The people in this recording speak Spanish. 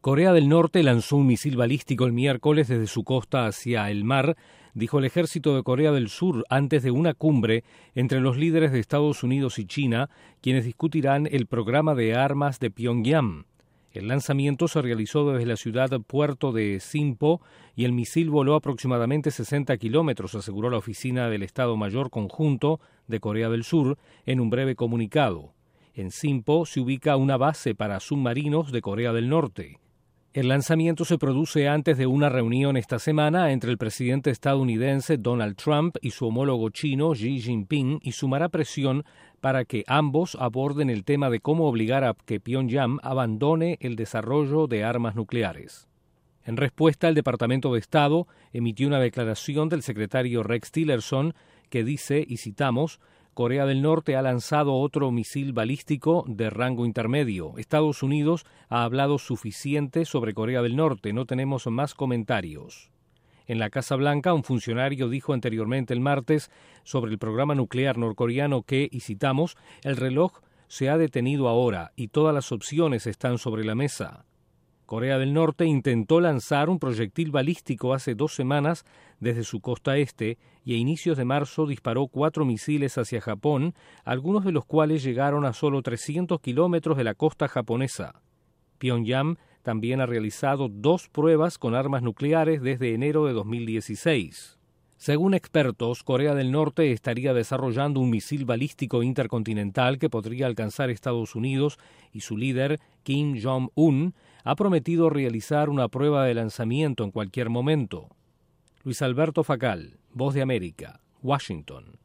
Corea del Norte lanzó un misil balístico el miércoles desde su costa hacia el mar, dijo el ejército de Corea del Sur antes de una cumbre entre los líderes de Estados Unidos y China, quienes discutirán el programa de armas de Pyongyang. El lanzamiento se realizó desde la ciudad puerto de Sinpo y el misil voló aproximadamente 60 kilómetros, aseguró la oficina del Estado Mayor Conjunto de Corea del Sur en un breve comunicado. En Sinpo se ubica una base para submarinos de Corea del Norte. El lanzamiento se produce antes de una reunión esta semana entre el presidente estadounidense Donald Trump y su homólogo chino Xi Jinping y sumará presión para que ambos aborden el tema de cómo obligar a que Pyongyang abandone el desarrollo de armas nucleares. En respuesta, el Departamento de Estado emitió una declaración del secretario Rex Tillerson que dice, y citamos, Corea del Norte ha lanzado otro misil balístico de rango intermedio. Estados Unidos ha hablado suficiente sobre Corea del Norte. No tenemos más comentarios. En la Casa Blanca, un funcionario dijo anteriormente el martes sobre el programa nuclear norcoreano que, y citamos, el reloj se ha detenido ahora y todas las opciones están sobre la mesa. Corea del Norte intentó lanzar un proyectil balístico hace 2 semanas desde su costa este y a inicios de marzo disparó 4 misiles hacia Japón, algunos de los cuales llegaron a solo 300 kilómetros de la costa japonesa. Pyongyang también ha realizado 2 pruebas con armas nucleares desde enero de 2016. Según expertos, Corea del Norte estaría desarrollando un misil balístico intercontinental que podría alcanzar Estados Unidos y su líder, Kim Jong-un, ha prometido realizar una prueba de lanzamiento en cualquier momento. Luis Alberto Facal, Voz de América, Washington.